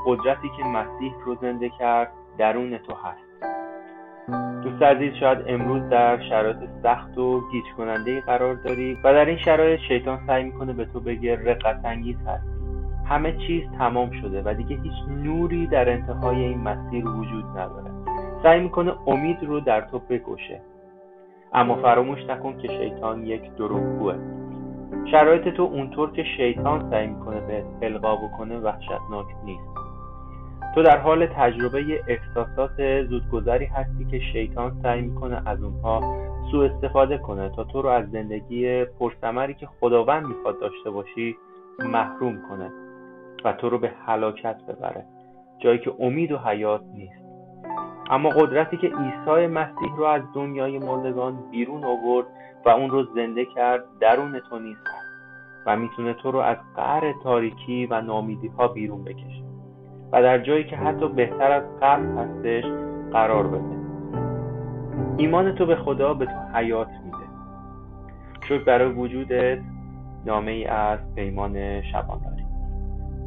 قدرتی که مسیح رو زنده کرد درون تو هست. دوست عزیز، شاید امروز در شرایط سخت و گیج کننده‌ای قرار داری و در این شرایط شیطان سعی میکنه به تو بگه رقت انگیز هستی، همه چیز تمام شده و دیگه هیچ نوری در انتهای این مسیر وجود نداره. سعی میکنه امید رو در تو بکشه. اما فراموش نکن که شیطان یک دروغگوه. شرایط تو اونطور که شیطان سعی میکنه بهت القا بکنه وحشتناک نیست. تو در حال تجربه احساسات زودگذری هستی که شیطان سعی میکنه از اونها سوء استفاده کنه تا تو رو از زندگی پرثمری که خداوند میخواد داشته باشی محروم کنه و تو رو به هلاکت ببره، جایی که امید و حیات نیست. اما قدرتی که عیسی مسیح رو از دنیای مردگان بیرون آورد و اون رو زنده کرد درون تو نیز هست و میتونه تو رو از قعر تاریکی و ناامیدی ها بیرون بکشه و در جایی که حتی بهتر از قبل هستش قرار بده. ایمان تو به خدا به تو حیات میده. شکر برای وجودت. نامه ای از پیمان شبان‌داری.